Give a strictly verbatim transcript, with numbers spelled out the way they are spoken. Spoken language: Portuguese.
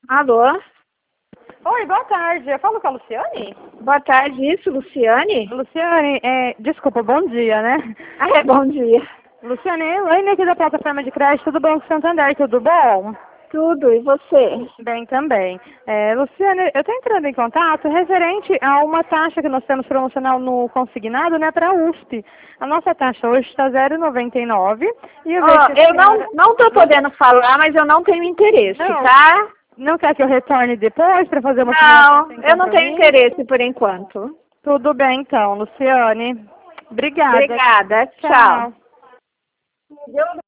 Alô? Oi, boa tarde. Eu falo com a Luciane? Boa tarde, isso, Luciane? Luciane, é, desculpa, bom dia, né? Ah, é, bom dia. Luciane, é Elaine aqui da plataforma de crédito do Banco Santander, tudo bom? Tudo, e você? Bem também. É, Luciane, eu estou entrando em contato referente a uma taxa que nós temos promocional no consignado, né, para a U S P. A nossa taxa hoje está zero vírgula noventa e nove e eu vejo Ó, que a eu não, senhora... não tô podendo falar, mas eu não tenho interesse, Não, tá? não quer que eu retorne depois para fazer uma simulação Não, sem eu não tenho compromisso? interesse por enquanto. Tudo bem então, Luciane. Obrigada. Obrigada, tchau. Tchau.